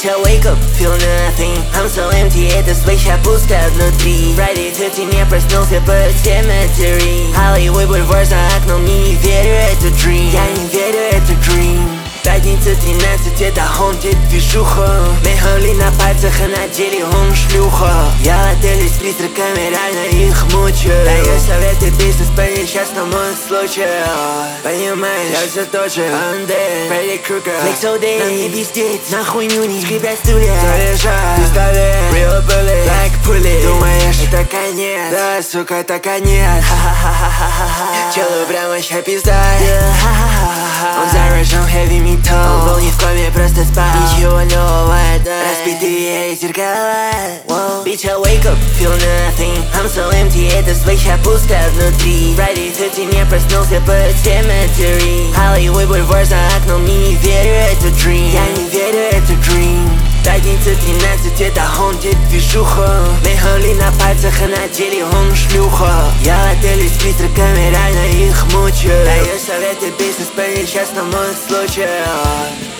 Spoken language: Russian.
Bitch, I wake up, feel nothing. I'm so empty, эта свеча пуста внутри. Friday 30 не проснулся под 7:03. Hollywood Boulevard за окном, не верю, это dream. Я не верю, это dream. Пятница 13, это haunted движуха. Мехали на пальцах, а на деле он шлюха. Я в отеле с призраками, реально их мучаю. Даю советы, бизнес по несчастному случаю. Понимаешь, я все тот же Андей, Фредди Крюгер, Flex all day. Нам не пиздеть, на хуйню не скрипят стулья. Заряжай пистолет, real bullet, like pulley. Думаешь, это конец? Да, сука, это конец. Челу прямо ща пиздай. Он заряжен heavy metal. Он был не в коме, просто спал. Ничего нового, это разбитые зеркала. Bitch, I wake up, feel nothing. I'm so empty, эта свеча пуста внутри. Friday 30 не проснулся под 7:03. Hollywood Boulevard за окном, не верю, это dream. Я не верю, это dream. Пятница 13, это haunted движуха. Мехали на пальцах, а на деле он шлюха. Я в отеле с призраками, реально их мучаю. Даю советы, бизнес по несчастному случаю.